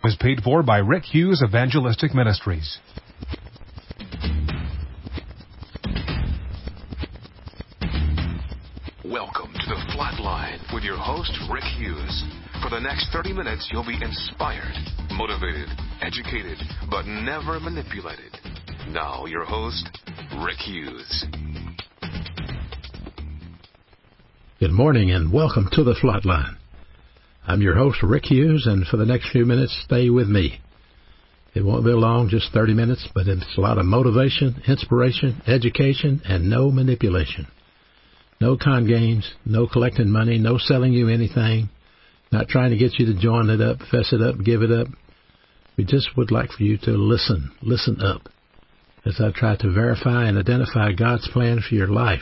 is paid for by Rick Hughes Evangelistic Ministries. Welcome to The Flatline with your host, Rick Hughes. For the next 30 minutes, you'll be inspired, motivated, educated, but never manipulated. Now, your host, Rick Hughes. Good morning and welcome to The Flatline. I'm your host, Rick Hughes, and for the next few minutes, stay with me. It won't be long, just 30 minutes, but it's a lot of motivation, inspiration, education, and no manipulation. No con games, no collecting money, no selling you anything, not trying to get you to join it up, fess it up, give it up. We just would like for you to listen up, as I try to verify and identify God's plan for your life.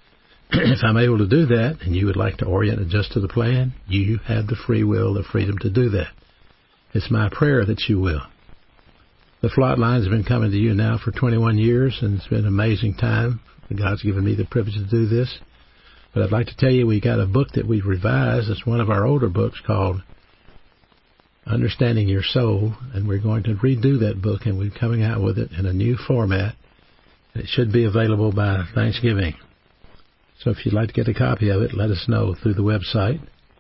If I'm able to do that, and you would like to orient it just to the plan, you have the free will, the freedom to do that. It's my prayer that you will. The Flatline has been coming to you now for 21 years, and it's been an amazing time. God's given me the privilege to do this. But I'd like to tell you we got a book that we've revised. It's one of our older books called Understanding Your Soul, and we're going to redo that book, and we're coming out with it in a new format. It should be available by Thanksgiving. So if you'd like to get a copy of it, let us know through the website,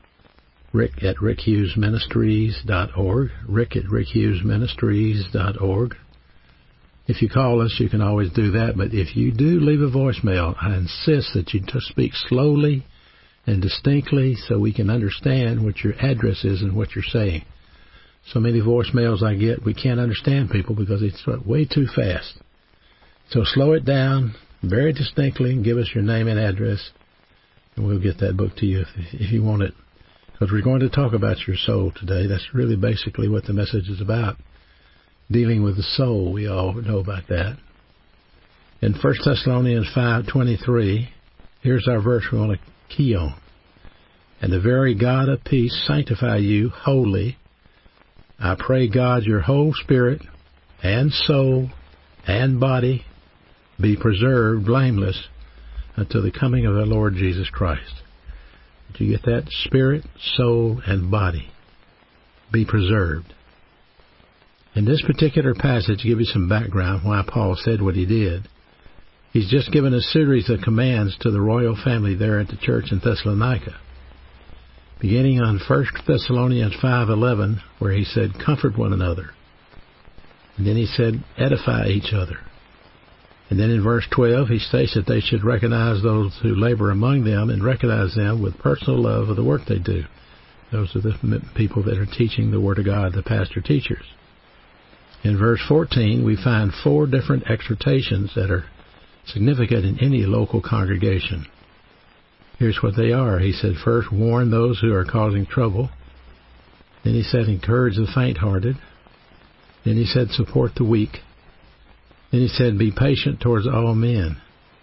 Rick at rickhughesministries.org, Rick at rickhughesministries.org. If you call us, you can always do that, but if you do leave a voicemail, I insist that you just speak slowly and distinctly so we can understand what your address is and what you're saying. So many voicemails I get, we can't understand people because it's way too fast. So slow it down very distinctly and give us your name and address, and we'll get that book to you if you want it. Because we're going to talk about your soul today. That's really basically what the message is about. Dealing with the soul, we all know about that. In 1 Thessalonians 5:23, here's our verse we want to key on. And the very God of peace sanctify you wholly. I pray God your whole spirit and soul and body be preserved blameless until the coming of our Lord Jesus Christ. Did you get that? Spirit, soul, and body be preserved. In this particular passage, to give you some background why Paul said what he did, he's just given a series of commands to the royal family there at the church in Thessalonica. Beginning on 1 Thessalonians 5:11, where he said, comfort one another. And then he said, edify each other. And then in verse 12, he states that they should recognize those who labor among them and recognize them with personal love of the work they do. Those are the people that are teaching the Word of God, the pastor teachers. In verse 14, we find 4 different exhortations that are significant in any local congregation. Here's what they are. He said, first, warn those who are causing trouble. Then he said, encourage the faint-hearted. Then he said, support the weak. Then he said, be patient towards all men.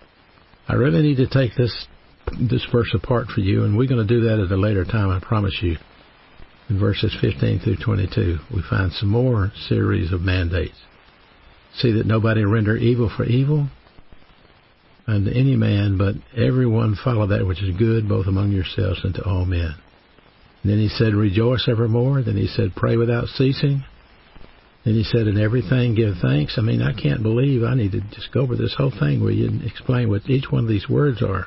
I really need to take this verse apart for you, and we're going to do that at a later time, I promise you. In verses 15 through 22, we find some more series of mandates. See that nobody render evil for evil unto any man, but everyone follow that which is good, both among yourselves and to all men. And then he said, rejoice evermore. Then he said, pray without ceasing. Then he said, in everything give thanks. I mean, I can't believe I need to just go over this whole thing with you and explain what each one of these words are.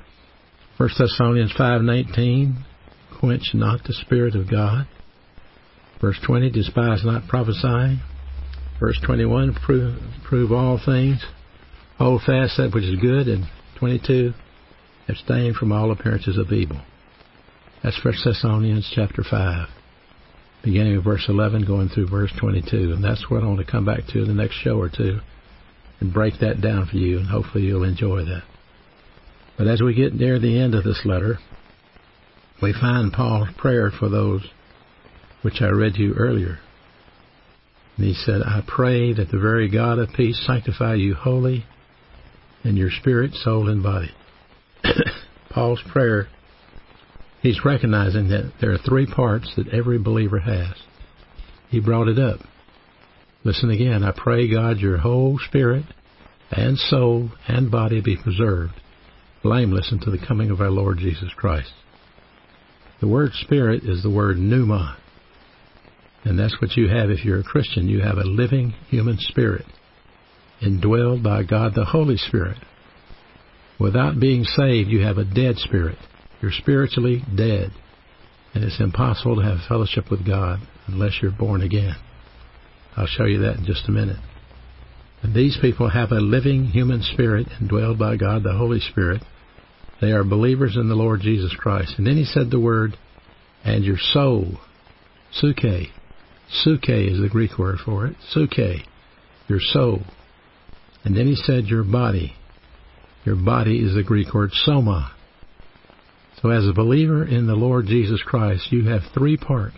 1 Thessalonians 5:19, quench not the Spirit of God. Verse 20, despise not prophesying. Verse 21, prove all things. Hold fast that which is good. And 22, abstain from all appearances of evil. That's 1 Thessalonians chapter 5. Beginning with verse 11, going through verse 22. And that's what I want to come back to in the next show or two and break that down for you, and hopefully you'll enjoy that. But as we get near the end of this letter, we find Paul's prayer for those which I read to you earlier. And he said, I pray that the very God of peace sanctify you wholly in your spirit, soul, and body. Paul's prayer, he's recognizing that there are 3 parts that every believer has. He brought it up. Listen again. I pray God your whole spirit and soul and body be preserved, blameless until the coming of our Lord Jesus Christ. The word spirit is the word pneuma. And that's what you have if you're a Christian. You have a living human spirit, indwelled by God the Holy Spirit. Without being saved, you have a dead spirit. You're spiritually dead. And it's impossible to have fellowship with God unless you're born again. I'll show you that in just a minute. And these people have a living human spirit indwelled by God the Holy Spirit. They are believers in the Lord Jesus Christ. And then he said the word, and your soul, suke. Suke is the Greek word for it. Suke, your soul. And then he said your body. Your body is the Greek word soma. So as a believer in the Lord Jesus Christ, you have three parts.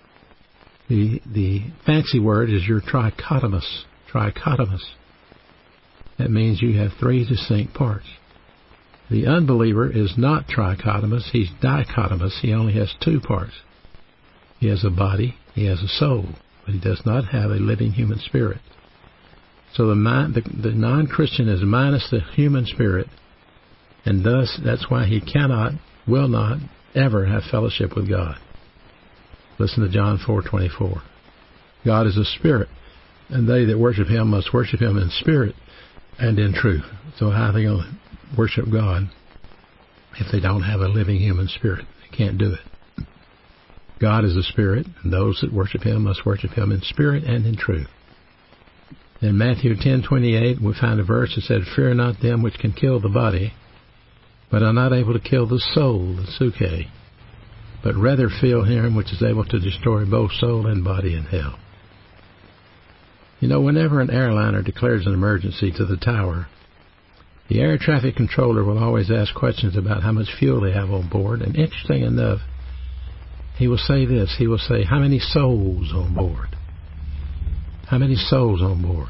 The fancy word is your trichotomous. Trichotomous. That means you have three distinct parts. The unbeliever is not trichotomous. He's dichotomous. He only has two parts. He has a body. He has a soul. But he does not have a living human spirit. So the non-Christian is minus the human spirit. And thus, that's why he cannot, will not, ever have fellowship with God. Listen to John 4:24. God is a spirit, and they that worship him must worship him in spirit and in truth. So how are they going to worship God if they don't have a living human spirit? They can't do it. God is a spirit, and those that worship him must worship him in spirit and in truth. In Matthew 10:28, we find a verse that said, "Fear not them which can kill the body, but are not able to kill the soul," the suke, "but rather fear him which is able to destroy both soul and body in hell." You know, whenever an airliner declares an emergency to the tower, the air traffic controller will always ask questions about how much fuel they have on board. And interesting enough, he will say this. He will say, how many souls on board? How many souls on board?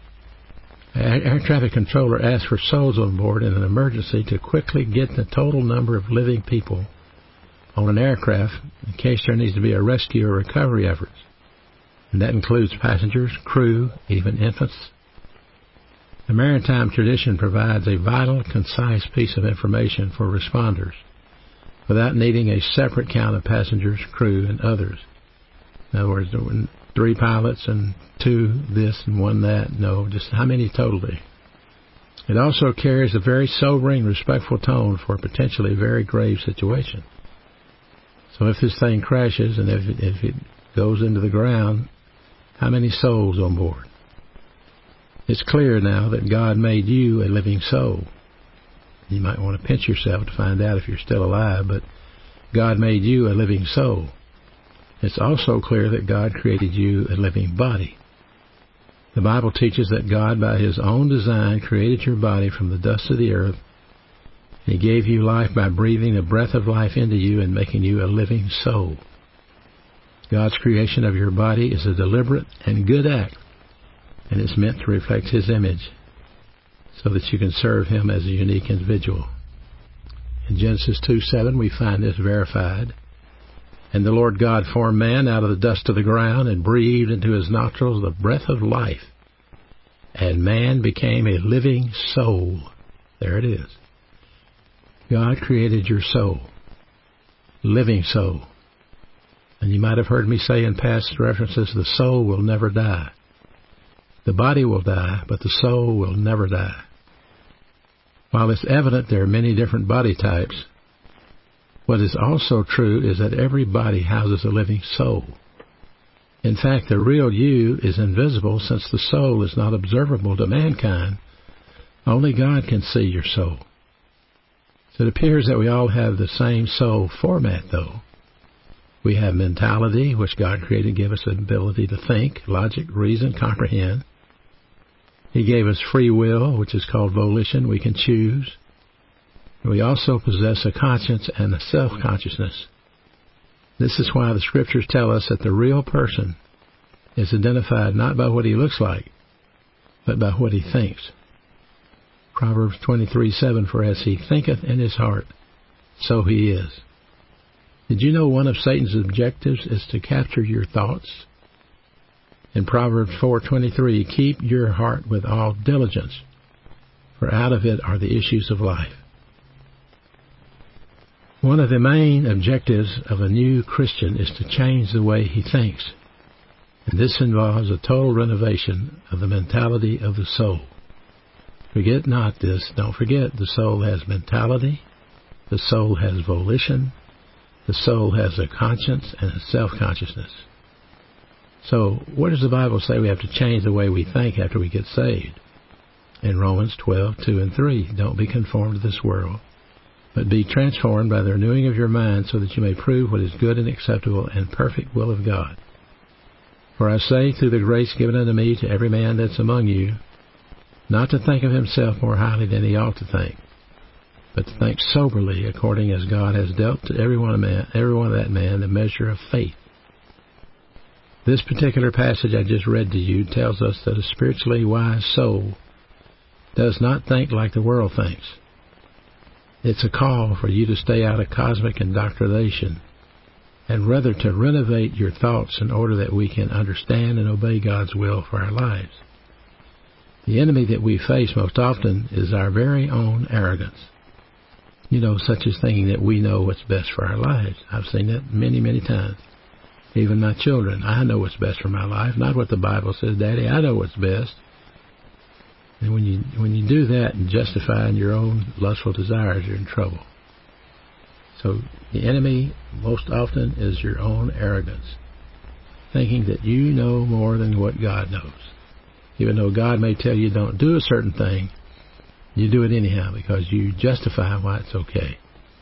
Air traffic controller asks for souls on board in an emergency to quickly get the total number of living people on an aircraft in case there needs to be a rescue or recovery efforts. And that includes passengers, crew, even infants. The maritime tradition provides a vital, concise piece of information for responders without needing a separate count of passengers, crew, and others. In other words, 3 pilots and 2 this and 1 that. No, just how many totally. It also carries a very sobering, respectful tone for a potentially very grave situation. So if this thing crashes and if it goes into the ground, how many souls on board? It's clear now that God made you a living soul. You might want to pinch yourself to find out if you're still alive, but God made you a living soul. It's also clear that God created you a living body. The Bible teaches that God, by his own design, created your body from the dust of the earth. He gave you life by breathing the breath of life into you and making you a living soul. God's creation of your body is a deliberate and good act, and it's meant to reflect his image so that you can serve him as a unique individual. In Genesis 2:7, we find this verified. And the Lord God formed man out of the dust of the ground and breathed into his nostrils the breath of life. And man became a living soul. There it is. God created your soul. Living soul. And you might have heard me say in past references, the soul will never die. The body will die, but the soul will never die. While it's evident there are many different body types, what is also true is that every body houses a living soul. In fact, the real you is invisible since the soul is not observable to mankind. Only God can see your soul. So it appears that we all have the same soul format, though. We have mentality, which God created to give us the ability to think, logic, reason, comprehend. He gave us free will, which is called volition. We can choose. We also possess a conscience and a self-consciousness. This is why the Scriptures tell us that the real person is identified not by what he looks like, but by what he thinks. Proverbs 23:7, for as he thinketh in his heart, so he is. Did you know one of Satan's objectives is to capture your thoughts? In Proverbs 4:23, keep your heart with all diligence, for out of it are the issues of life. One of the main objectives of a new Christian is to change the way he thinks. And this involves a total renovation of the mentality of the soul. Forget not this. Don't forget, the soul has mentality. The soul has volition. The soul has a conscience and a self-consciousness. So what does the Bible say we have to change the way we think after we get saved? In Romans 12:2-3, don't be conformed to this world, but be transformed by the renewing of your mind, so that you may prove what is good and acceptable and perfect will of God. For I say, through the grace given unto me, to every man that's among you, not to think of himself more highly than he ought to think, but to think soberly, according as God has dealt to every one of that man the measure of faith. This particular passage I just read to you tells us that a spiritually wise soul does not think like the world thinks. It's a call for you to stay out of cosmic indoctrination, and rather to renovate your thoughts in order that we can understand and obey God's will for our lives. The enemy that we face most often is our very own arrogance. Such as thinking that we know what's best for our lives. I've seen that many, many times. Even my children, I know what's best for my life, not what the Bible says. Daddy, I know what's best. And when you do that and justify in your own lustful desires, you're in trouble. So the enemy most often is your own arrogance, thinking that you know more than what God knows. Even though God may tell you don't do a certain thing, you do it anyhow because you justify why it's okay.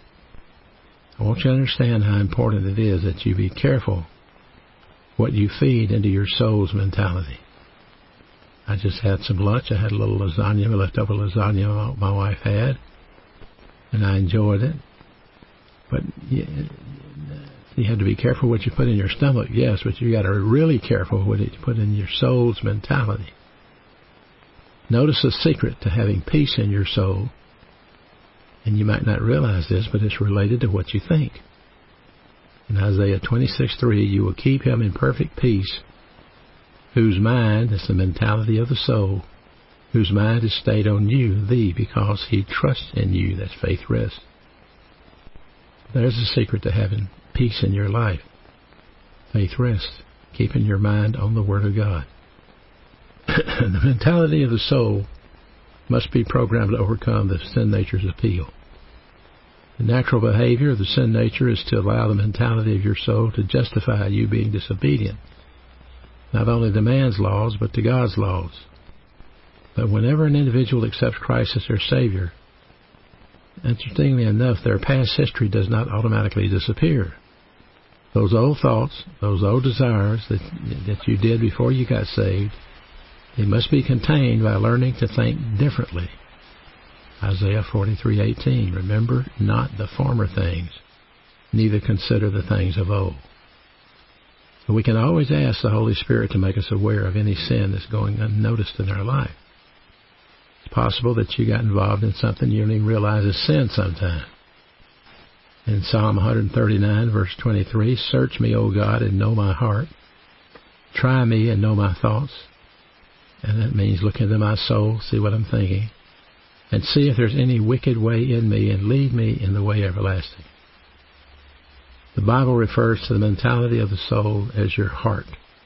I want you to understand how important it is that you be careful what you feed into your soul's mentality. I just had some lunch. I had a little lasagna, leftover lasagna my wife had, and I enjoyed it. But you have to be careful what you put in your stomach, yes, but you got to be really careful what you put in your soul's mentality. Notice the secret to having peace in your soul, and you might not realize this, but it's related to what you think. In Isaiah 26:3, you will keep him in perfect peace, whose mind, that's the mentality of the soul, whose mind is stayed on you, thee, because he trusts in you. That's faith rest. There's the secret to having peace in your life. Faith rest, keeping your mind on the Word of God. The mentality of the soul must be programmed to overcome the sin nature's appeal. The natural behavior of the sin nature is to allow the mentality of your soul to justify you being disobedient, not only to man's laws, but to God's laws. But whenever an individual accepts Christ as their Savior, interestingly enough, their past history does not automatically disappear. Those old thoughts, those old desires that you did before you got saved, they must be contained by learning to think differently. Isaiah 43:18, remember not the former things, neither consider the things of old. So we can always ask the Holy Spirit to make us aware of any sin that's going unnoticed in our life. It's possible that you got involved in something you don't even realize is sin sometime. In Psalm 139, verse 23, search me, O God, and know my heart. Try me and know my thoughts. And that means look into my soul, see what I'm thinking, and see if there's any wicked way in me, and lead me in the way everlasting. The Bible refers to the mentality of the soul as your heart,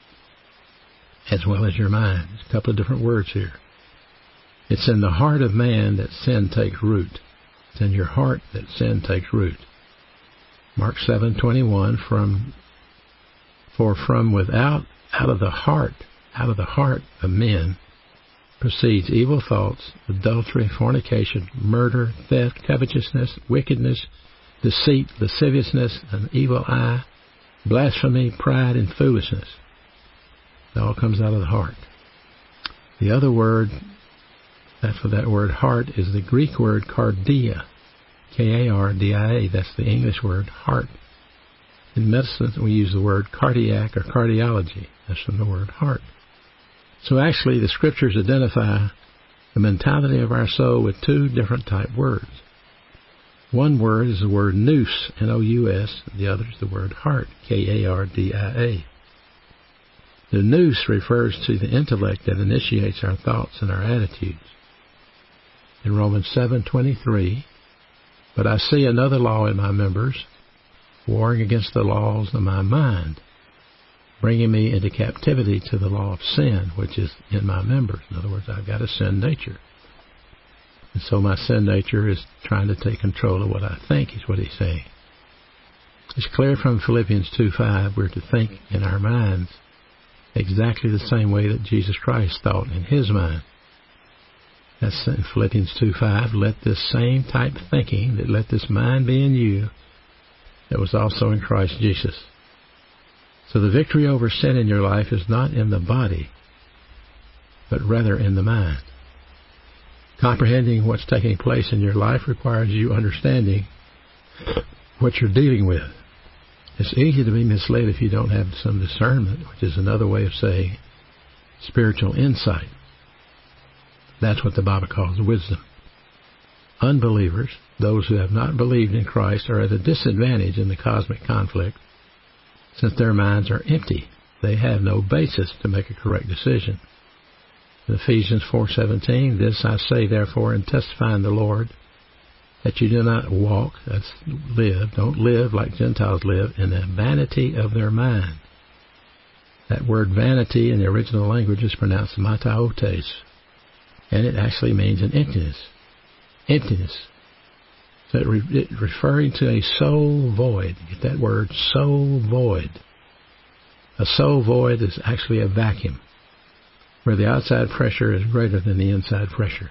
as well as your mind. There's a couple of different words here. It's in the heart of man that sin takes root. It's in your heart that sin takes root. Mark 7:21, for from without, out of the heart of men proceeds evil thoughts, adultery, fornication, murder, theft, covetousness, wickedness, deceit, lasciviousness, an evil eye, blasphemy, pride, and foolishness. It all comes out of the heart. The other word for that word heart is the Greek word cardia, K-A-R-D-I-A. That's the English word heart. In medicine, we use the word cardiac or cardiology. That's from the word heart. So actually, the Scriptures identify the mentality of our soul with two different type words. One word is the word nous, N-O-U-S. The other is the word heart, K-A-R-D-I-A. The nous refers to the intellect that initiates our thoughts and our attitudes. In Romans 7:23, but I see another law in my members, warring against the laws of my mind, bringing me into captivity to the law of sin, which is in my members. In other words, I've got a sin nature. And so my sin nature is trying to take control of what I think, is what he's saying. It's clear from Philippians 2:5 we're to think in our minds exactly the same way that Jesus Christ thought in his mind. That's in Philippians 2:5. Let this same type of thinking, that let this mind be in you, that was also in Christ Jesus. So the victory over sin in your life is not in the body, but rather in the mind. Comprehending what's taking place in your life requires you understanding what you're dealing with. It's easy to be misled if you don't have some discernment, which is another way of saying spiritual insight. That's what the Bible calls wisdom. Unbelievers, those who have not believed in Christ, are at a disadvantage in the cosmic conflict, since their minds are empty. They have no basis to make a correct decision. In Ephesians 4:17, this I say therefore and testify in the Lord, that you do not walk, that's live, don't live like Gentiles live, in the vanity of their mind. That word vanity in the original language is pronounced mataotes, and it actually means an emptiness. Emptiness. So it referring to a soul void. Get that word, soul void. A soul void is actually a vacuum, where the outside pressure is greater than the inside pressure.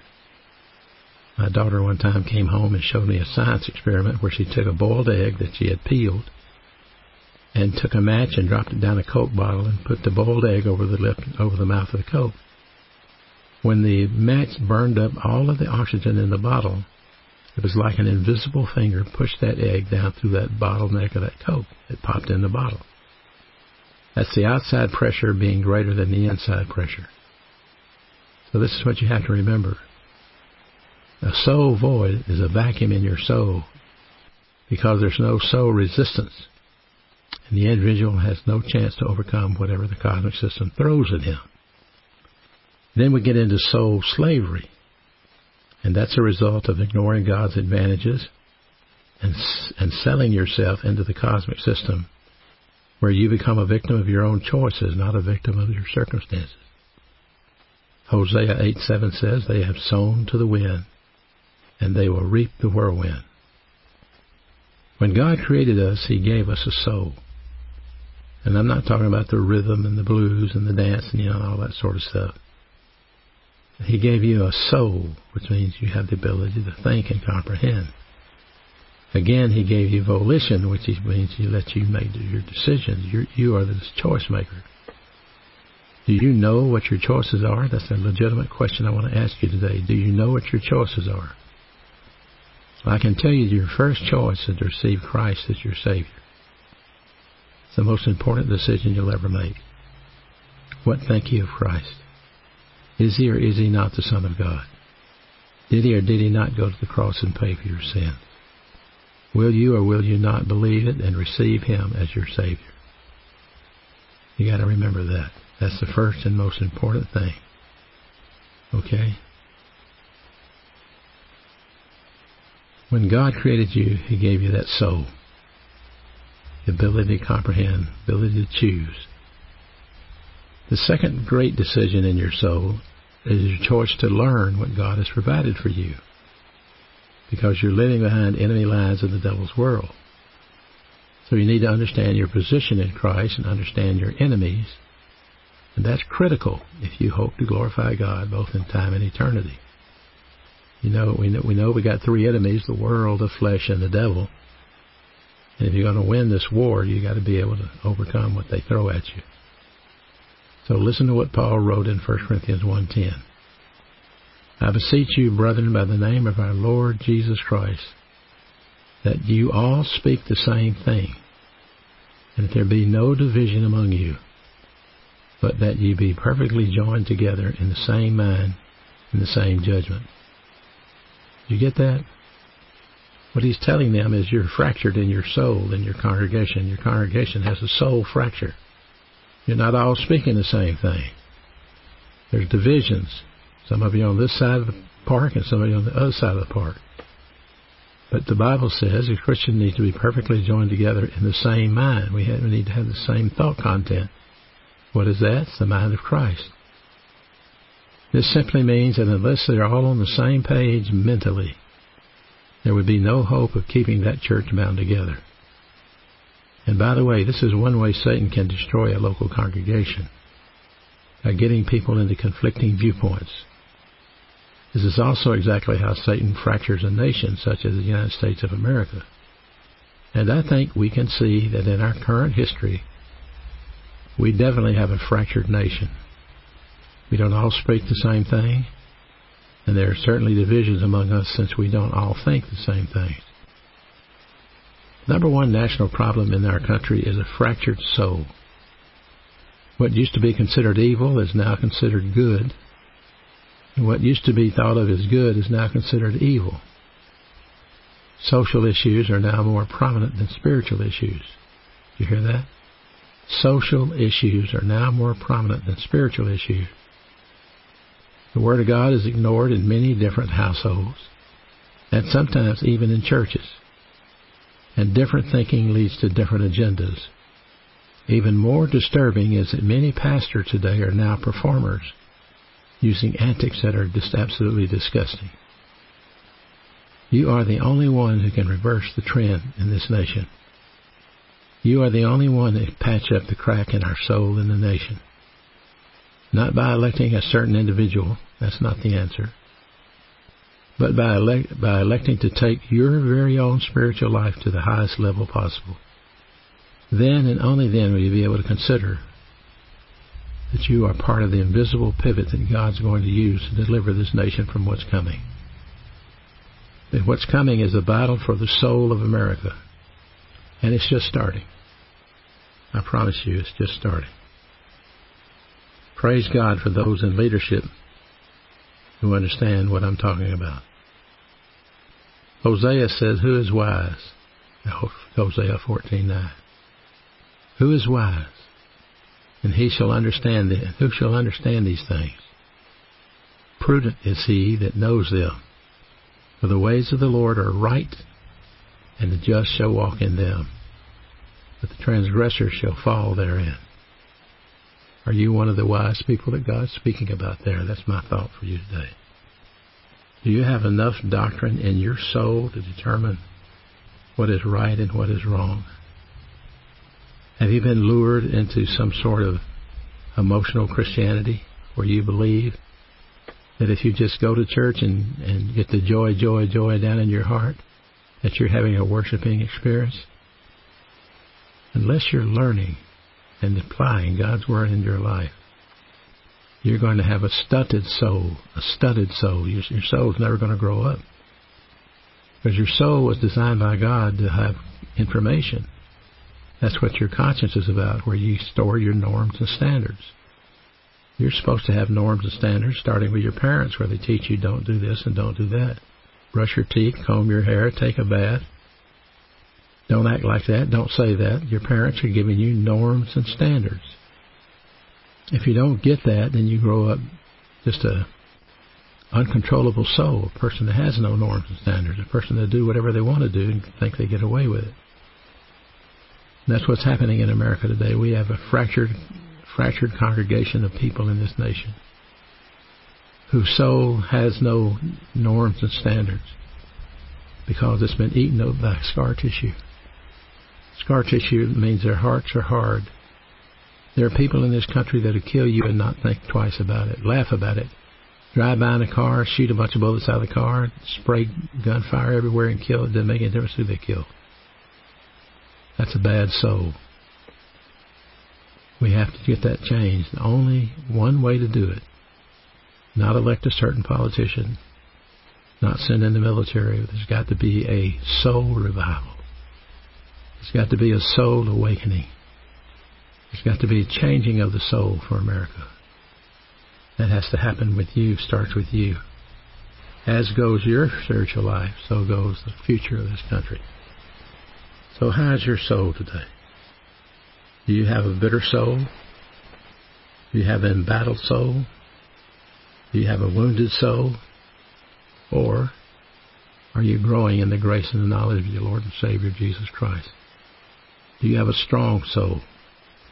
My daughter one time came home and showed me a science experiment where she took a boiled egg that she had peeled and took a match and dropped it down a Coke bottle and put the boiled egg over the mouth of the Coke. When the match burned up all of the oxygen in the bottle, it was like an invisible finger pushed that egg down through that bottleneck of that Coke. It popped in the bottle. That's the outside pressure being greater than the inside pressure. So this is what you have to remember. A soul void is a vacuum in your soul because there's no soul resistance, and the individual has no chance to overcome whatever the cosmic system throws at him. Then we get into soul slavery, and that's a result of ignoring God's advantages and selling yourself into the cosmic system, where you become a victim of your own choices, not a victim of your circumstances. Hosea 8:7 says, they have sown to the wind, and they will reap the whirlwind. When God created us, he gave us a soul. And I'm not talking about the rhythm and the blues and the dance and all that sort of stuff. He gave you a soul, which means you have the ability to think and comprehend. Again, he gave you volition, which means he lets you make your decisions. You are the choice maker. Do you know what your choices are? That's a legitimate question I want to ask you today. Do you know what your choices are? I can tell you your first choice is to receive Christ as your Savior. It's the most important decision you'll ever make. What think you of Christ? Is he or is he not the Son of God? Did he or did he not go to the cross and pay for your sins? Will you or will you not believe it and receive him as your Savior? You got to remember that. That's the first and most important thing. Okay? When God created you, he gave you that soul. The ability to comprehend, ability to choose. The second great decision in your soul is your choice to learn what God has provided for you, because you're living behind enemy lines of the devil's world. So you need to understand your position in Christ and understand your enemies, and that's critical if you hope to glorify God both in time and eternity. We know we got three enemies: the world, the flesh, and the devil. And if you're going to win this war, you got to be able to overcome what they throw at you. So listen to what Paul wrote in 1 Corinthians 1:10. I beseech you, brethren, by the name of our Lord Jesus Christ, that you all speak the same thing, and that there be no division among you, but that ye be perfectly joined together in the same mind, in the same judgment. You get that? What he's telling them is you're fractured in your soul in your congregation. Your congregation has a soul fracture. You're not all speaking the same thing. There's divisions. Some of you on this side of the park and some of you on the other side of the park. But the Bible says a Christian needs to be perfectly joined together in the same mind. We need to have the same thought content What is that? It's the mind of Christ. This simply means that unless they're all on the same page mentally, there would be no hope of keeping that church bound together. And by the way, this is one way Satan can destroy a local congregation, by getting people into conflicting viewpoints. This is also exactly how Satan fractures a nation such as the United States of America. And I think we can see that in our current history, we definitely have a fractured nation. We don't all speak the same thing, and there are certainly divisions among us since we don't all think the same things. Number one national problem in our country is a fractured soul. What used to be considered evil is now considered good, and what used to be thought of as good is now considered evil. Social issues are now more prominent than spiritual issues. Do you hear that? Social issues are now more prominent than spiritual issues. The Word of God is ignored in many different households, and sometimes even in churches. And different thinking leads to different agendas. Even more disturbing is that many pastors today are now performers, using antics that are just absolutely disgusting. You are the only one who can reverse the trend in this nation. You are the only one that can patch up the crack in our soul in the nation. Not by electing a certain individual, that's not the answer, but by electing to take your very own spiritual life to the highest level possible. Then and only then will you be able to consider that you are part of the invisible pivot that God's going to use to deliver this nation from what's coming. That what's coming is a battle for the soul of America. And it's just starting. I promise you, it's just starting. Praise God for those in leadership who understand what I'm talking about. Hosea says, who is wise? Hosea 14:9. Who is wise? And he shall understand it. Who shall understand these things? Prudent is he that knows them. For the ways of the Lord are right, and the just shall walk in them, but the transgressor shall fall therein. Are you one of the wise people that God's speaking about there? That's my thought for you today. Do you have enough doctrine in your soul to determine what is right and what is wrong? Have you been lured into some sort of emotional Christianity where you believe that if you just go to church and get the joy down in your heart, that you're having a worshiping experience? Unless you're learning and applying God's Word in your life, you're going to have a stunted soul. Your soul's never going to grow up. Because your soul was designed by God to have information. That's what your conscience is about, where you store your norms and standards. You're supposed to have norms and standards, starting with your parents, where they teach you don't do this and don't do that. Brush your teeth, comb your hair, take a bath. Don't act like that. Don't say that. Your parents are giving you norms and standards. If you don't get that, then you grow up just a uncontrollable soul, a person that has no norms and standards, a person that do whatever they want to do and think they get away with it. And that's what's happening in America today. We have a fractured congregation of people in this nation whose soul has no norms and standards because it's been eaten up by scar tissue. Scar tissue means their hearts are hard. There are people in this country that will kill you and not think twice about it, laugh about it, drive by in a car, shoot a bunch of bullets out of the car, spray gunfire everywhere and kill. It doesn't make any difference who they kill. That's a bad soul. We have to get that changed. Only one way to do it. Not elect a certain politician, not send in the military. There's got to be a soul revival. There's got to be a soul awakening. There's got to be a changing of the soul for America. That has to happen with you, starts with you. As goes your spiritual life, so goes the future of this country. So how's your soul today? Do you have a bitter soul? Do you have an embattled soul? Do you have a wounded soul? Or are you growing in the grace and the knowledge of your Lord and Savior Jesus Christ? Do you have a strong soul?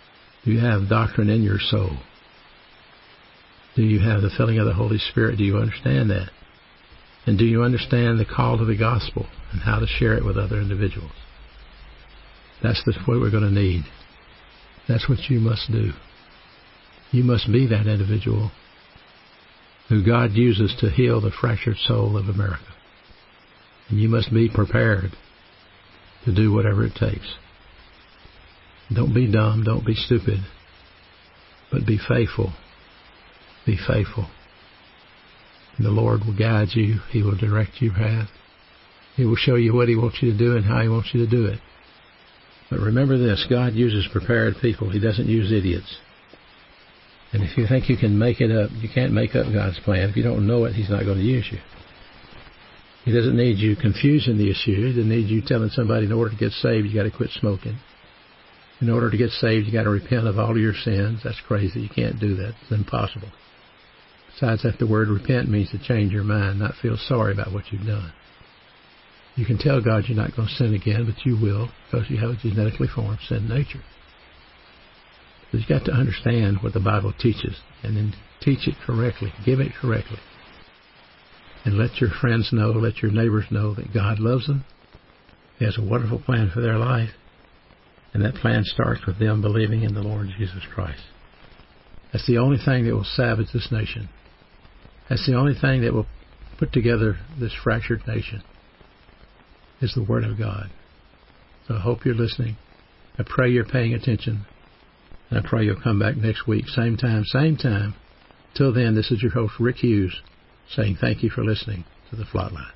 Do you have doctrine in your soul? Do you have the filling of the Holy Spirit? Do you understand that? And do you understand the call to the gospel and how to share it with other individuals? That's what we're going to need. That's what you must do. You must be that individual who God uses to heal the fractured soul of America. And you must be prepared to do whatever it takes. Don't be dumb, don't be stupid, but be faithful. Be faithful. And the Lord will guide you. He will direct your path. He will show you what He wants you to do and how He wants you to do it. But remember this, God uses prepared people. He doesn't use idiots. And if you think you can make it up, you can't make up God's plan. If you don't know it, He's not going to use you. He doesn't need you confusing the issue. He doesn't need you telling somebody in order to get saved, you got to quit smoking. In order to get saved, you got to repent of all your sins. That's crazy. You can't do that. It's impossible. Besides that, the word repent means to change your mind, not feel sorry about what you've done. You can tell God you're not going to sin again, but you will, because you have a genetically formed sin nature. But you've got to understand what the Bible teaches, and then teach it correctly, give it correctly. And let your friends know, let your neighbors know that God loves them. He has a wonderful plan for their life. And that plan starts with them believing in the Lord Jesus Christ. That's the only thing that will salvage this nation. That's the only thing that will put together this fractured nation, is the Word of God. So I hope you're listening. I pray you're paying attention. And I pray you'll come back next week, same time, same time. Till then, this is your host, Rick Hughes, saying thank you for listening to The Flatline.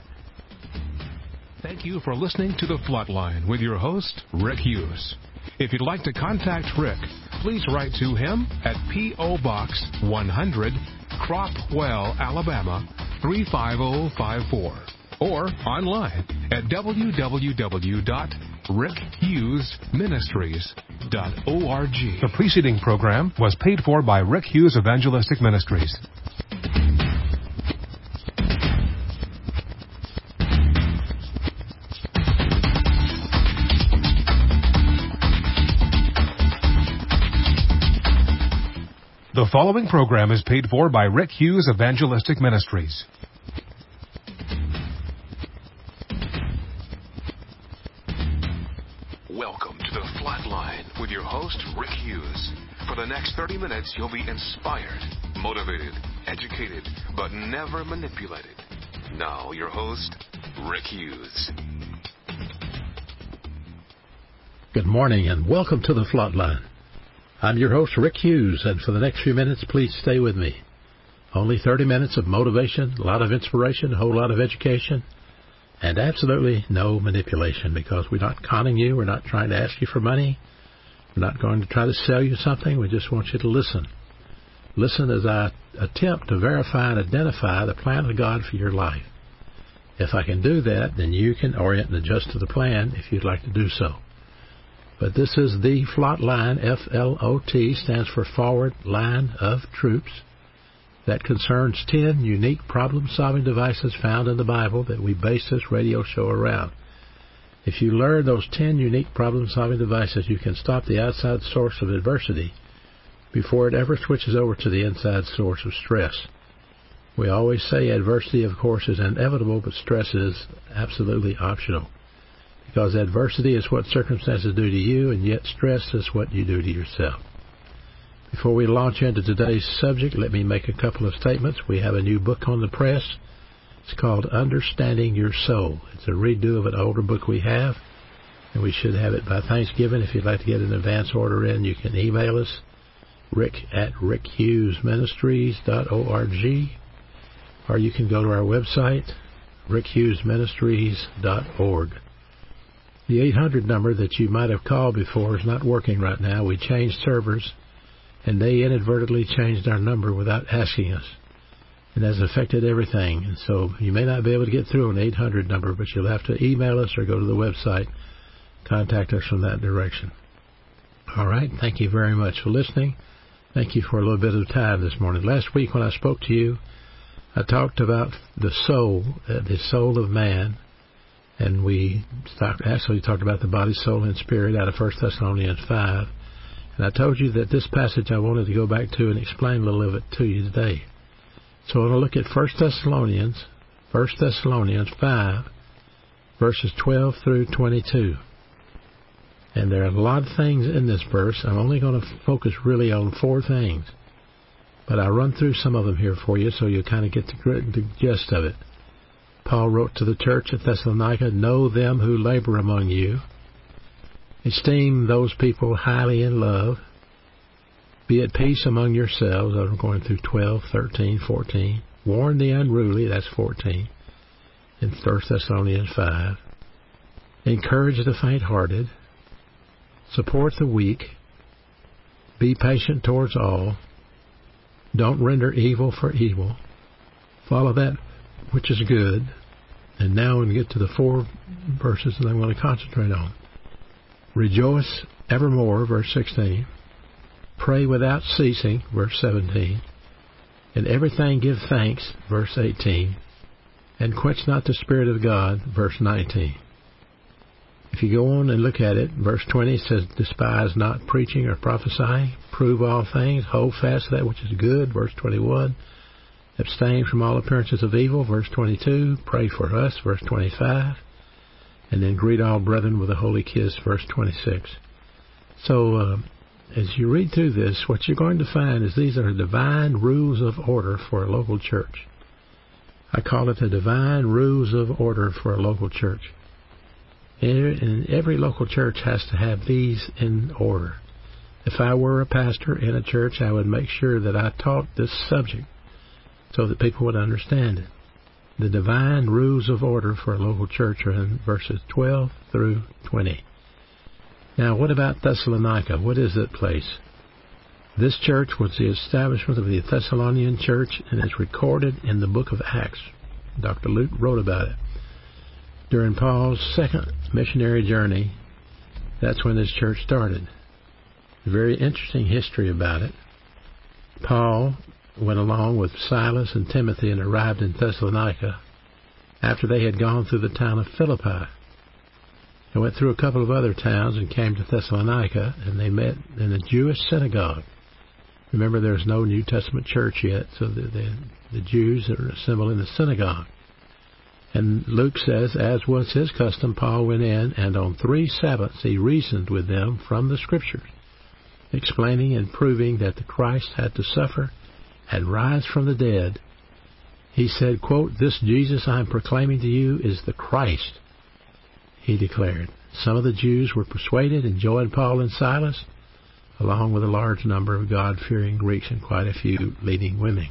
Thank you for listening to The Flatline with your host, Rick Hughes. If you'd like to contact Rick, please write to him at P.O. Box 100, Cropwell, Alabama 35054, or online at www.rickhughesministries.org. The preceding program was paid for by Rick Hughes Evangelistic Ministries. The following program is paid for by Rick Hughes Evangelistic Ministries. Welcome to The Flatline with your host, Rick Hughes. For the next 30 minutes, you'll be inspired, motivated, educated, but never manipulated. Now, your host, Rick Hughes. Good morning and welcome to The Flatline. I'm your host, Rick Hughes, and for the next few minutes, please stay with me. Only 30 minutes of motivation, a lot of inspiration, a whole lot of education, and absolutely no manipulation, because we're not conning you, we're not trying to ask you for money, we're not going to try to sell you something, we just want you to listen. Listen as I attempt to verify and identify the plan of God for your life. If I can do that, then you can orient and adjust to the plan if you'd like to do so. But this is the Flatline, F-L-O-T, stands for Forward Line of Troops. That concerns 10 unique problem-solving devices found in the Bible that we base this radio show around. If you learn those 10 unique problem-solving devices, you can stop the outside source of adversity before it ever switches over to the inside source of stress. We always say adversity, of course, is inevitable, but stress is absolutely optional. Because adversity is what circumstances do to you, and yet stress is what you do to yourself. Before we launch into today's subject, let me make a couple of statements. We have a new book on the press. It's called Understanding Your Soul. It's a redo of an older book we have, and we should have it by Thanksgiving. If you'd like to get an advance order in, you can email us, rick@rickhughesministries.org, or you can go to our website, rickhughesministries.org. The 800 number that you might have called before is not working right now. We changed servers, and they inadvertently changed our number without asking us. And that's affected everything. And so you may not be able to get through an 800 number, but you'll have to email us or go to the website, contact us from that direction. All right. Thank you very much for listening. Thank you for a little bit of time this morning. Last week when I spoke to you, I talked about the soul of man. And we talked about the body, soul, and spirit out of 1 Thessalonians 5. And I told you that this passage I wanted to go back to and explain a little of it to you today. So I want to look at 1 Thessalonians 5, verses 12 through 22. And there are a lot of things in this verse. I'm only going to focus really on 4 things. But I'll run through some of them here for you so you'll kind of get the gist of it. Paul wrote to the church at Thessalonica, "Know them who labor among you. Esteem those people highly in love. Be at peace among yourselves." I'm going through 12, 13, 14. "Warn the unruly," that's 14, in 1 Thessalonians 5. "Encourage the faint-hearted. Support the weak. Be patient towards all. Don't render evil for evil. Follow that which is good." And now we get to the 4 verses that I'm going to concentrate on. "Rejoice evermore," verse 16. "Pray without ceasing," verse 17. "In everything give thanks," verse 18. "And quench not the Spirit of God," verse 19. If you go on and look at it, verse 20 says, "Despise not preaching or prophesying. Prove all things. Hold fast that which is good," verse 21. "Abstain from all appearances of evil," verse 22. "Pray for us," verse 25. And then "Greet all brethren with a holy kiss," verse 26. So as you read through this, what you're going to find is these are divine rules of order for a local church. I call it the divine rules of order for a local church. And every local church has to have these in order. If I were a pastor in a church, I would make sure that I taught this subject so that people would understand it. The divine rules of order for a local church are in verses 12 through 20. Now, what about Thessalonica? What is that place? This church was the establishment of the Thessalonian church, and is recorded in the book of Acts. Dr. Luke wrote about it. During Paul's second missionary journey, that's when this church started. A very interesting history about it. Paul went along with Silas and Timothy and arrived in Thessalonica after they had gone through the town of Philippi. They went through a couple of other towns and came to Thessalonica, and they met in a Jewish synagogue. Remember, there's no New Testament church yet, so the Jews are assembled in the synagogue. And Luke says, as was his custom, Paul went in, and on 3 Sabbaths he reasoned with them from the Scriptures, explaining and proving that the Christ had to suffer and rise from the dead. He said, quote, "This Jesus I am proclaiming to you is the Christ," he declared. Some of the Jews were persuaded and joined Paul and Silas, along with a large number of God-fearing Greeks and quite a few leading women.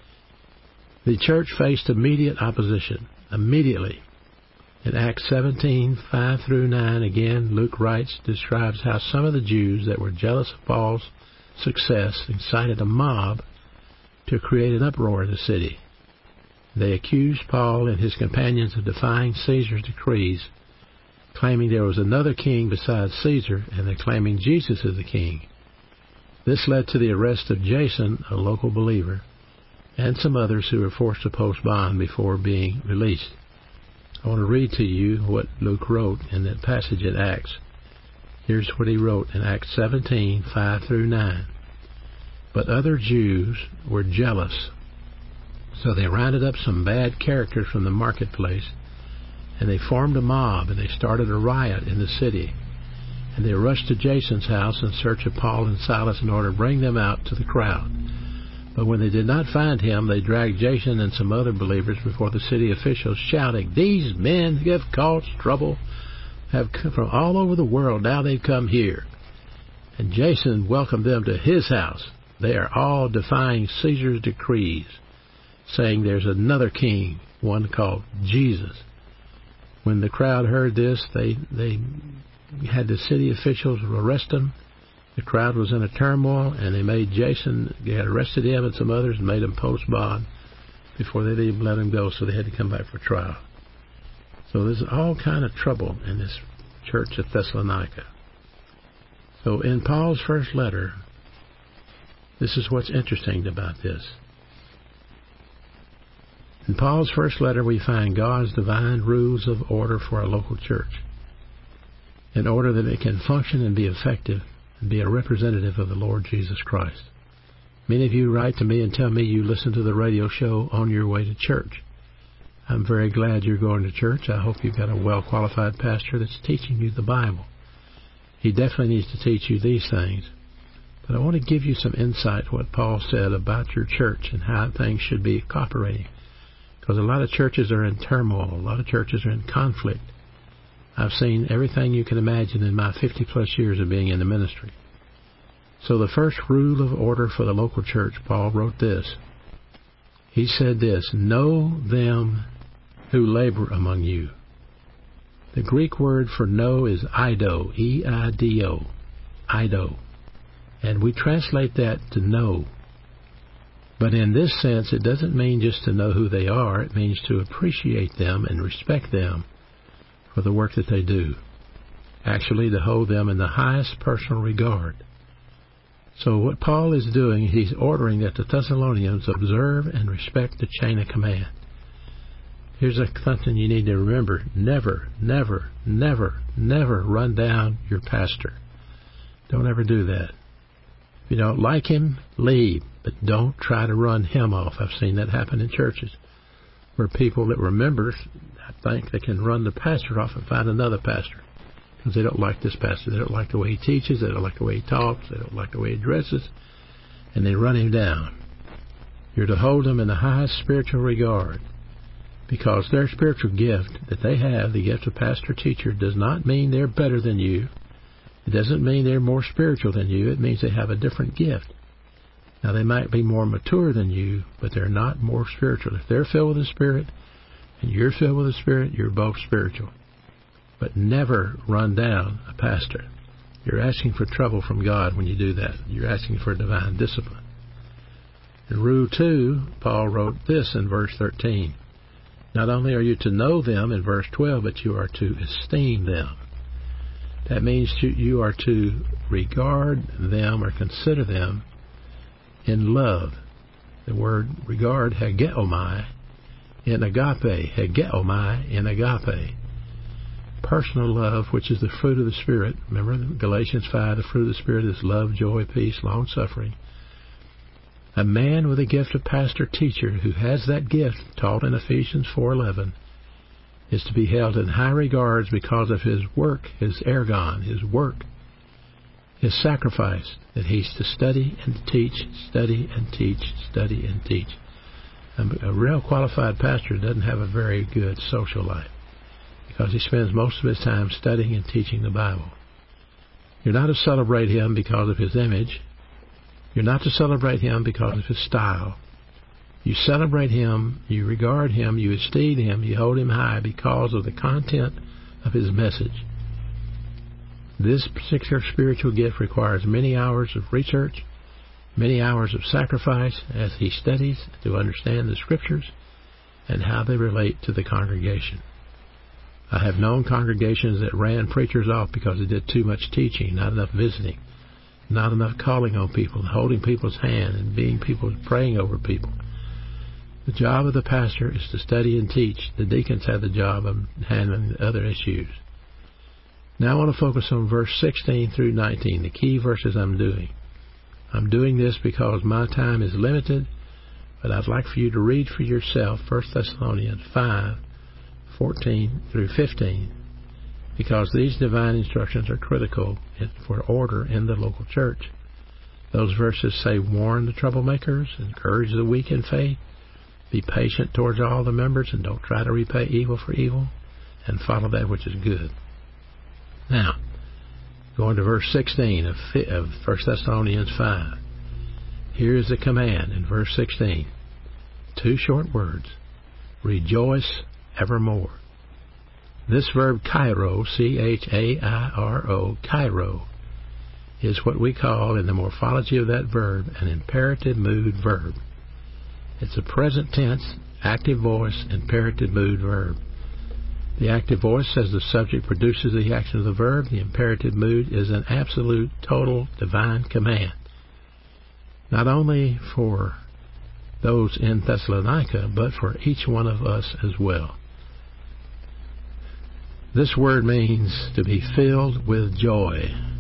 The church faced immediate opposition. Immediately. In Acts 17, 5 through 9, again, Luke describes how some of the Jews that were jealous of Paul's success incited a mob to create an uproar in the city. They accused Paul and his companions of defying Caesar's decrees, claiming there was another king besides Caesar, and they're claiming Jesus is the king. This led to the arrest of Jason, a local believer, and some others who were forced to post bond before being released. I want to read to you what Luke wrote in that passage in Acts. Here's what he wrote in Acts 17, 5 through 9. "But other Jews were jealous, so they rounded up some bad characters from the marketplace, and they formed a mob, and they started a riot in the city. And they rushed to Jason's house in search of Paul and Silas in order to bring them out to the crowd. But when they did not find him, they dragged Jason and some other believers before the city officials, shouting, 'These men have caused trouble, have come from all over the world. Now they've come here.' And Jason welcomed them to his house. They are all defying Caesar's decrees, saying there's another king, one called Jesus." When the crowd heard this, they had the city officials arrest him. The crowd was in a turmoil, and they had arrested him and some others and made them post bond before they'd even let him go, so they had to come back for trial. So there's all kind of trouble in this church at Thessalonica. So in Paul's first letter, this is what's interesting about this. In Paul's first letter, we find God's divine rules of order for a local church. In order that it can function and be effective, and be a representative of the Lord Jesus Christ. Many of you write to me and tell me you listen to the radio show on your way to church. I'm very glad you're going to church. I hope you've got a well-qualified pastor that's teaching you the Bible. He definitely needs to teach you these things. But I want to give you some insight to what Paul said about your church and how things should be cooperating. Because a lot of churches are in turmoil. A lot of churches are in conflict. I've seen everything you can imagine in my 50-plus years of being in the ministry. So the first rule of order for the local church, Paul wrote this. He said this, know them who labor among you. The Greek word for know is eido, E-I-D-O, eido. And we translate that to know. But in this sense, it doesn't mean just to know who they are. It means to appreciate them and respect them for the work that they do. Actually, to hold them in the highest personal regard. So what Paul is doing, he's ordering that the Thessalonians observe and respect the chain of command. Here's something you need to remember. Never, never, never, never run down your pastor. Don't ever do that. If you don't like him, leave. But don't try to run him off. I've seen that happen in churches where people that were members think they can run the pastor off and find another pastor. Because they don't like this pastor. They don't like the way he teaches. They don't like the way he talks. They don't like the way he dresses. And they run him down. You're to hold them in the highest spiritual regard. Because their spiritual gift that they have, the gift of pastor-teacher, does not mean they're better than you. It doesn't mean they're more spiritual than you. It means they have a different gift. Now, they might be more mature than you, but they're not more spiritual. If they're filled with the Spirit and you're filled with the Spirit, you're both spiritual. But never run down a pastor. You're asking for trouble from God when you do that. You're asking for divine discipline. In Rule 2, Paul wrote this in verse 13. Not only are you to know them in verse 12, but you are to esteem them. That means you are to regard them or consider them in love. The word regard, hegeomai, in agape, hegeomai in agape. Personal love, which is the fruit of the Spirit. Remember Galatians 5, the fruit of the Spirit is love, joy, peace, long-suffering. A man with a gift of pastor-teacher who has that gift, taught in Ephesians 4:11, is to be held in high regards because of his work, his ergon, his work, his sacrifice, that he's to study and teach, study and teach, study and teach. A real qualified pastor doesn't have a very good social life, because he spends most of his time studying and teaching the Bible. You're not to celebrate him because of his image. You're not to celebrate him because of his style. You celebrate him, you regard him, you esteem him, you hold him high because of the content of his message. This particular spiritual gift requires many hours of research, many hours of sacrifice as he studies to understand the Scriptures and how they relate to the congregation. I have known congregations that ran preachers off because they did too much teaching, not enough visiting, not enough calling on people, holding people's hand and being people, praying over people. The job of the pastor is to study and teach. The deacons have the job of handling the other issues. Now I want to focus on verse 16 through 19, the key verses I'm doing. I'm doing this because my time is limited, but I'd like for you to read for yourself 1 Thessalonians 5:14 through 15, because these divine instructions are critical for order in the local church. Those verses say, warn the troublemakers, encourage the weak in faith, be patient towards all the members, and don't try to repay evil for evil, and follow that which is good. Now, going to verse 16 of 1 Thessalonians 5. Here's the command in verse 16. Two short words. Rejoice evermore. This verb chairo, C-H-A-I-R-O, chairo, is what we call in the morphology of that verb an imperative mood verb. It's a present tense, active voice, imperative mood verb. The active voice says the subject produces the action of the verb. The imperative mood is an absolute, total, divine command. Not only for those in Thessalonica, but for each one of us as well. This word means to be filled with joy.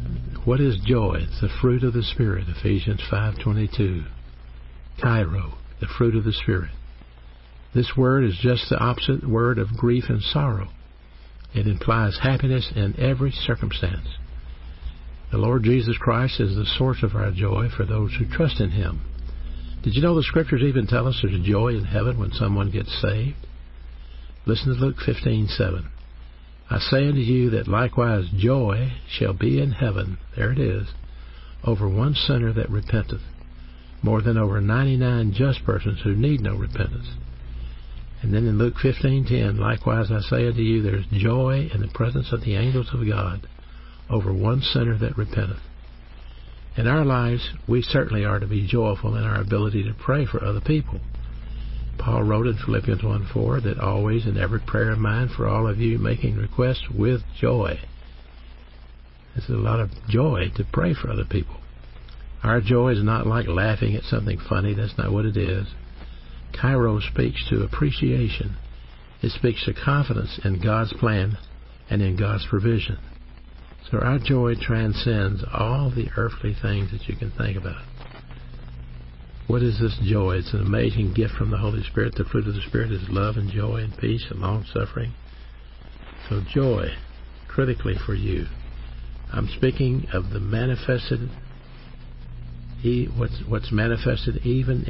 What is joy? It's the fruit of the Spirit, Ephesians 5:22. Kairo, the fruit of the Spirit. This word is just the opposite word of grief and sorrow. It implies happiness in every circumstance. The Lord Jesus Christ is the source of our joy for those who trust in Him. Did you know the Scriptures even tell us there's joy in heaven when someone gets saved? Listen to Luke 15:7. I say unto you that likewise joy shall be in heaven, there it is, over one sinner that repenteth, more than over 99 just persons who need no repentance. And then in Luke 15:10, likewise I say unto you, there is joy in the presence of the angels of God over one sinner that repenteth. In our lives, we certainly are to be joyful in our ability to pray for other people. Paul wrote in Philippians 1:4 that always in every prayer of mine for all of you making requests with joy. It's a lot of joy to pray for other people. Our joy is not like laughing at something funny. That's not what it is. Kairo speaks to appreciation. It speaks to confidence in God's plan and in God's provision. So our joy transcends all the earthly things that you can think about. What is this joy? It's an amazing gift from the Holy Spirit. The fruit of the Spirit is love and joy and peace and long-suffering. So joy, critically for you. I'm speaking of the manifested, what's manifested even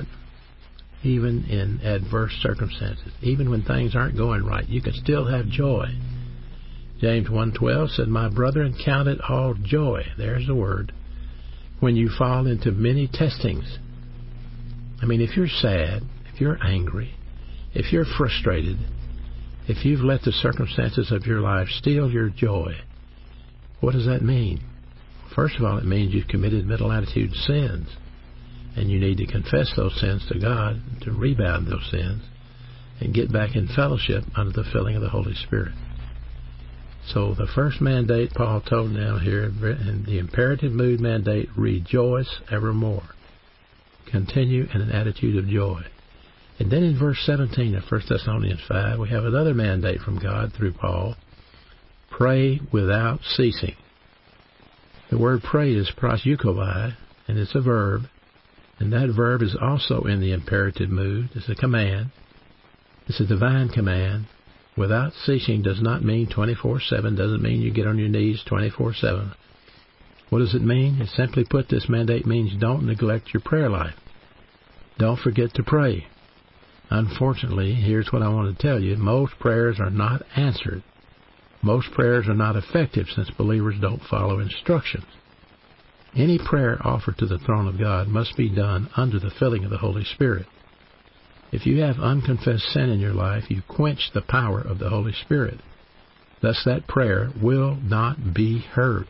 in adverse circumstances. Even when things aren't going right, you can still have joy. James 1:12 said, my brethren, count it all joy. There's the word. When you fall into many testings. I mean, if you're sad, if you're angry, if you're frustrated, if you've let the circumstances of your life steal your joy, what does that mean? First of all, it means you've committed mental attitude sins, and you need to confess those sins to God to rebound those sins and get back in fellowship under the filling of the Holy Spirit. So the first mandate Paul told now here, in the imperative mood mandate, rejoice evermore. Continue in an attitude of joy. And then in verse 17 of 1 Thessalonians 5, we have another mandate from God through Paul. Pray without ceasing. The word pray is proseuchovai, and it's a verb. And that verb is also in the imperative mood. It's a command. It's a divine command. Without ceasing does not mean 24/7, doesn't mean you get on your knees 24/7. What does it mean? It simply put, this mandate means don't neglect your prayer life. Don't forget to pray. Unfortunately, here's what I want to tell you. Most prayers are not answered. Most prayers are not effective since believers don't follow instructions. Any prayer offered to the throne of God must be done under the filling of the Holy Spirit. If you have unconfessed sin in your life, you quench the power of the Holy Spirit. Thus that prayer will not be heard.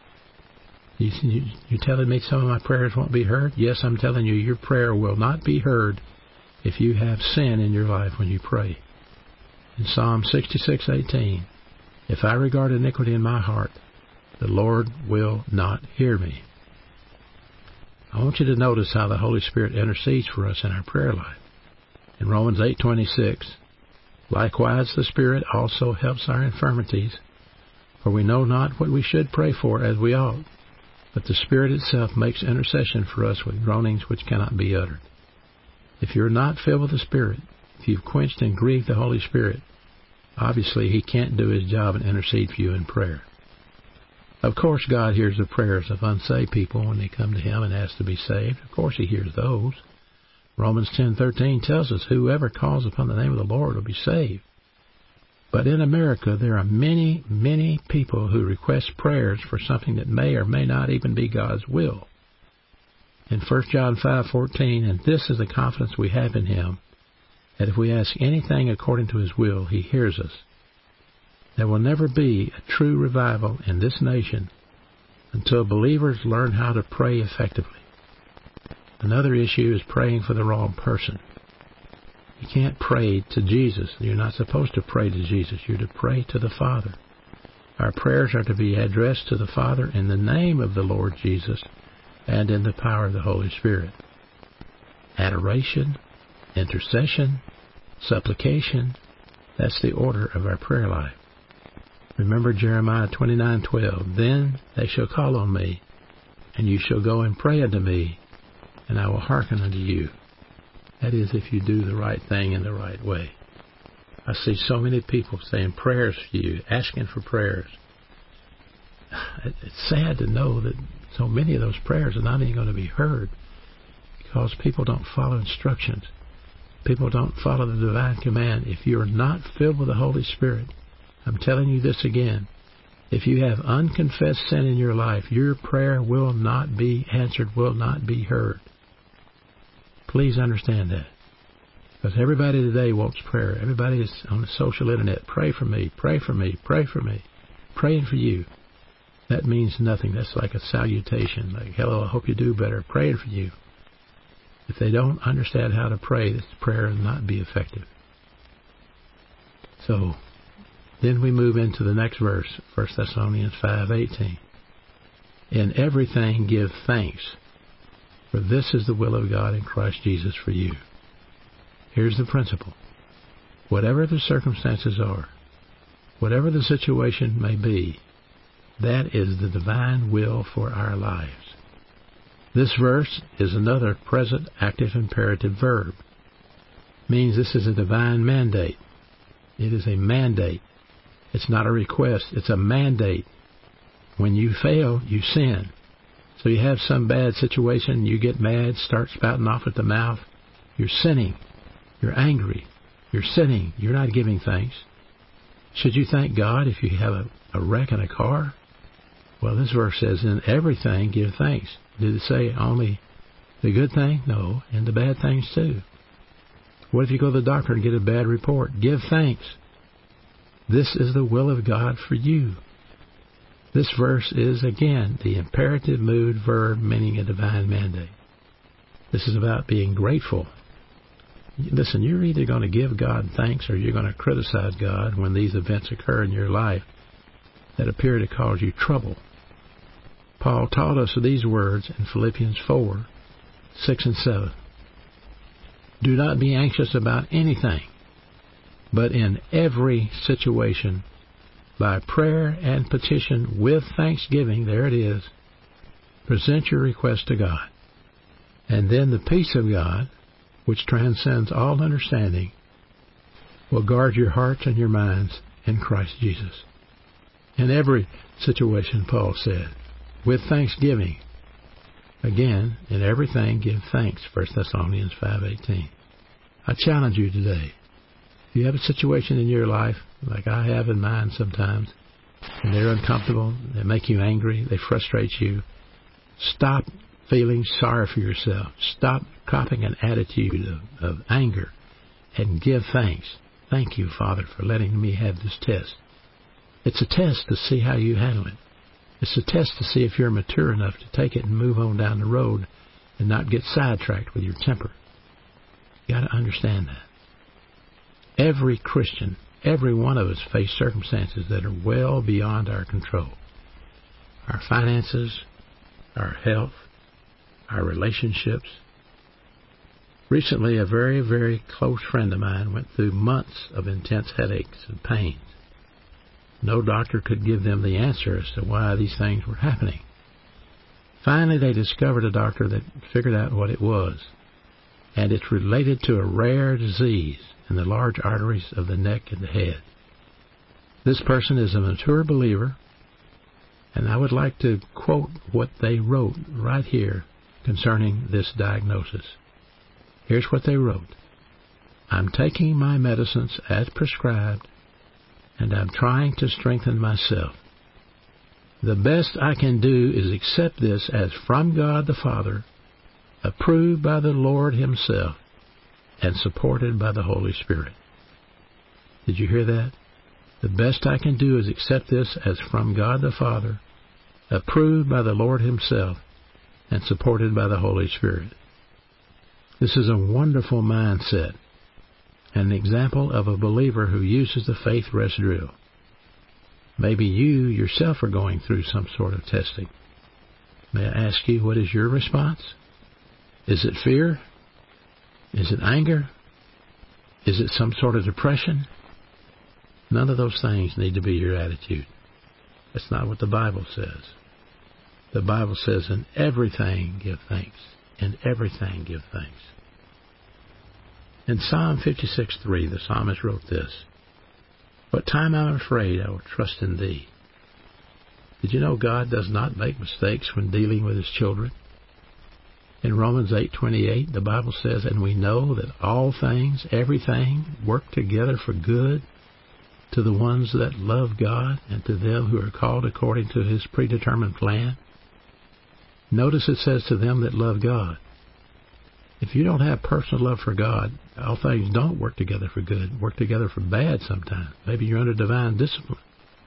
You're telling me some of my prayers won't be heard? Yes, I'm telling you, your prayer will not be heard if you have sin in your life when you pray. In Psalm 66:18, if I regard iniquity in my heart, the Lord will not hear me. I want you to notice how the Holy Spirit intercedes for us in our prayer life. In Romans 8:26, likewise the Spirit also helps our infirmities, for we know not what we should pray for as we ought, but the Spirit itself makes intercession for us with groanings which cannot be uttered. If you're not filled with the Spirit, if you've quenched and grieved the Holy Spirit, obviously He can't do His job and intercede for you in prayer. Of course, God hears the prayers of unsaved people when they come to Him and ask to be saved. Of course He hears those. Romans 10:13 tells us whoever calls upon the name of the Lord will be saved. But in America, there are many, many people who request prayers for something that may or may not even be God's will. In 1 John 5:14, and this is the confidence we have in Him, that if we ask anything according to His will, He hears us. There will never be a true revival in this nation until believers learn how to pray effectively. Another issue is praying for the wrong person. You can't pray to Jesus. You're not supposed to pray to Jesus. You're to pray to the Father. Our prayers are to be addressed to the Father in the name of the Lord Jesus and in the power of the Holy Spirit. Adoration, intercession, supplication, that's the order of our prayer life. Remember Jeremiah 29:12. Then they shall call on me, and you shall go and pray unto me, and I will hearken unto you. That is, if you do the right thing in the right way. I see so many people saying prayers for you, asking for prayers. It's sad to know that so many of those prayers are not even going to be heard because people don't follow instructions. People don't follow the divine command. If you're not filled with the Holy Spirit, I'm telling you this again, if you have unconfessed sin in your life, your prayer will not be answered, will not be heard. Please understand that. Because everybody today wants prayer. Everybody is on the social internet. Pray for me, pray for me, pray for me. Praying for you. That means nothing. That's like a salutation. Like, hello, I hope you do better. Praying for you. If they don't understand how to pray, this prayer will not be effective. So, then we move into the next verse, 1 Thessalonians 5:18. In everything give thanks, for this is the will of God in Christ Jesus for you. Here's the principle. Whatever the circumstances are, whatever the situation may be, that is the divine will for our lives. This verse is another present active imperative verb. Means this is a divine mandate. It is a mandate. It's not a request. It's a mandate. When you fail, you sin. So you have some bad situation, you get mad, start spouting off at the mouth. You're sinning. You're angry. You're sinning. You're not giving thanks. Should you thank God if you have a wreck in a car? Well, this verse says, in everything give thanks. Did it say only the good thing? No, and the bad things too. What if you go to the doctor and get a bad report? Give thanks. This is the will of God for you. This verse is, again, the imperative mood verb meaning a divine mandate. This is about being grateful. Listen, you're either going to give God thanks or you're going to criticize God when these events occur in your life that appear to cause you trouble. Paul taught us these words in Philippians 4:6 and 7. Do not be anxious about anything, but in every situation, by prayer and petition with thanksgiving, there it is, present your request to God. And then the peace of God, which transcends all understanding, will guard your hearts and your minds in Christ Jesus. In every situation, Paul said, with thanksgiving. Again, in everything give thanks, 1 Thessalonians 5:18. I challenge you today. If you have a situation in your life, like I have in mine sometimes, and they're uncomfortable, they make you angry, they frustrate you, stop feeling sorry for yourself. Stop copying an attitude of anger and give thanks. Thank you, Father, for letting me have this test. It's a test to see how you handle it. It's a test to see if you're mature enough to take it and move on down the road and not get sidetracked with your temper. You got to understand that. Every Christian, every one of us face circumstances that are well beyond our control. Our finances, our health, our relationships. Recently, a very, very close friend of mine went through months of intense headaches and pains. No doctor could give them the answer as to why these things were happening. Finally, they discovered a doctor that figured out what it was, and it's related to a rare disease in the large arteries of the neck and the head. This person is a mature believer, and I would like to quote what they wrote right here concerning this diagnosis. Here's what they wrote. I'm taking my medicines as prescribed, and I'm trying to strengthen myself. The best I can do is accept this as from God the Father, approved by the Lord Himself, and supported by the Holy Spirit. Did you hear that? The best I can do is accept this as from God the Father, approved by the Lord Himself, and supported by the Holy Spirit. This is a wonderful mindset, an example of a believer who uses the faith rest drill. Maybe you yourself are going through some sort of testing. May I ask you, what is your response? Is it fear? Is it anger? Is it some sort of depression? None of those things need to be your attitude. That's not what the Bible says. The Bible says, in everything give thanks. In everything give thanks. In Psalm 56:3, the psalmist wrote this: "What time I'm afraid, I will trust in thee." Did you know God does not make mistakes when dealing with his children? In Romans 8:28, the Bible says, "And we know that all things, everything, work together for good to the ones that love God and to them who are called according to his predetermined plan." Notice it says to them that love God. If you don't have personal love for God, all things don't work together for good, work together for bad sometimes. Maybe you're under divine discipline.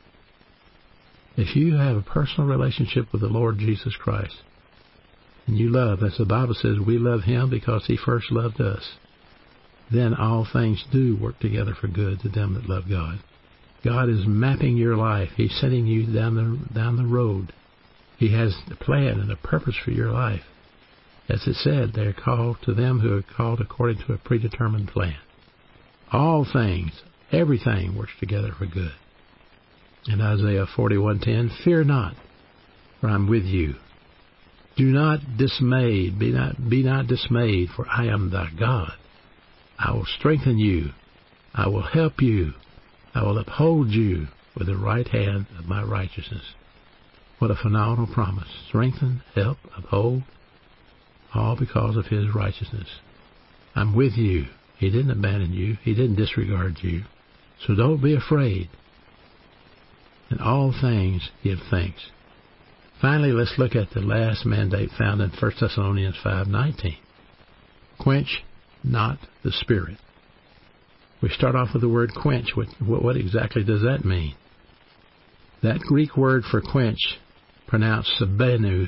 If you have a personal relationship with the Lord Jesus Christ, and you love, as the Bible says, we love him because he first loved us, then all things do work together for good to them that love God. God is mapping your life. He's sending you down the road. He has a plan and a purpose for your life. As it said, they are called to them who are called according to a predetermined plan. All things, everything works together for good. In Isaiah 41:10, "Fear not, for I am with you. Do not dismay, be not dismayed, for I am thy God. I will strengthen you. I will help you. I will uphold you with the right hand of my righteousness." What a phenomenal promise. Strengthen, help, uphold, all because of his righteousness. I'm with you. He didn't abandon you. He didn't disregard you. So don't be afraid. In all things give thanks. Finally, let's look at the last mandate found in 1 Thessalonians 5:19. Quench not the Spirit. We start off with the word quench. What exactly does that mean? That Greek word for quench, pronounced sabenumi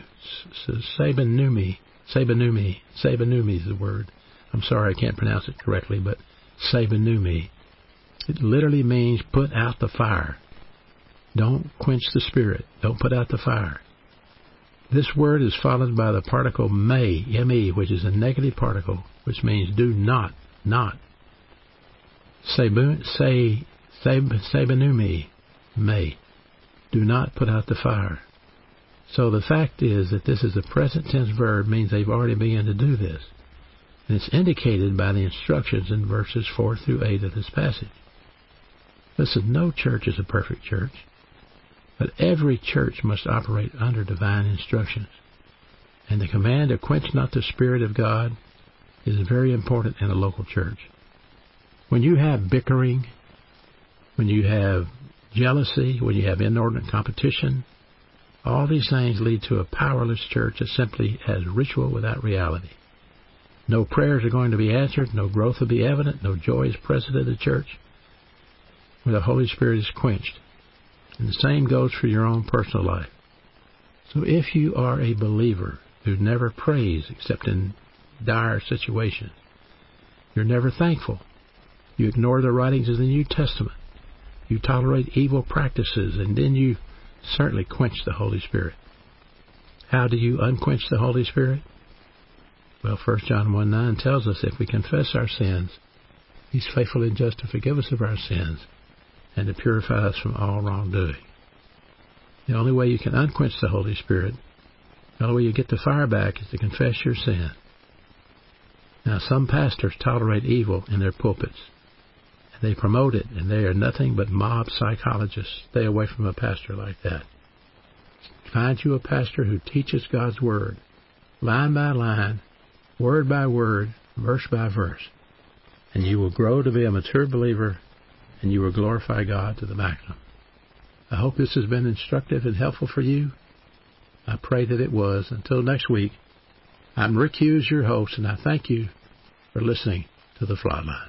is the word. I'm sorry I can't pronounce it correctly, but sabenumi. It literally means put out the fire. Don't quench the Spirit. Don't put out the fire. This word is followed by the particle me, M-E, which is a negative particle, which means do not. Sabenumi, may. Do not put out the fire. So the fact is that this is a present tense verb, means they've already begun to do this. And it's indicated by the instructions in verses 4 through 8 of this passage. Listen, no church is a perfect church, but every church must operate under divine instructions. And the command to quench not the Spirit of God is very important in a local church. When you have bickering, when you have jealousy, when you have inordinate competition, all these things lead to a powerless church that simply has ritual without reality. No prayers are going to be answered, no growth will be evident, no joy is present in the church when the Holy Spirit is quenched. And the same goes for your own personal life. So if you are a believer who never prays except in dire situations, you're never thankful, you ignore the writings of the New Testament, you tolerate evil practices, and then you certainly quench the Holy Spirit. How do you unquench the Holy Spirit? Well, 1 John 1:9 tells us if we confess our sins, He's faithful and just to forgive us of our sins and to purify us from all wrongdoing. The only way you can unquench the Holy Spirit, the only way you get the fire back, is to confess your sin. Now, some pastors tolerate evil in their pulpits, and they promote it, and they are nothing but mob psychologists. Stay away from a pastor like that. Find you a pastor who teaches God's Word, line by line, word by word, verse by verse, and you will grow to be a mature believer, and you will glorify God to the maximum. I hope this has been instructive and helpful for you. I pray that it was. Until next week, I'm Rick Hughes, your host, and I thank you for listening to The Flatline.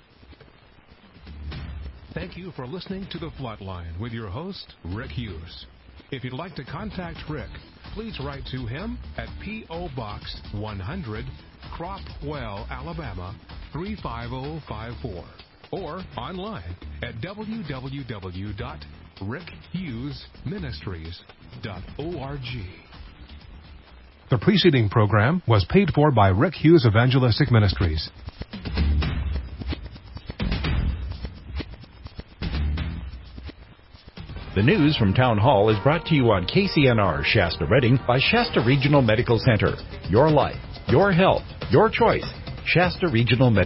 Thank you for listening to The Flatline with your host, Rick Hughes. If you'd like to contact Rick, please write to him at P.O. Box 100, Cropwell, Alabama 35054, or online at www.rickhughesministries.org. The preceding program was paid for by Rick Hughes Evangelistic Ministries. The news from Town Hall is brought to you on KCNR Shasta Redding by Shasta Regional Medical Center. Your life, your health, your choice. Shasta Regional Medical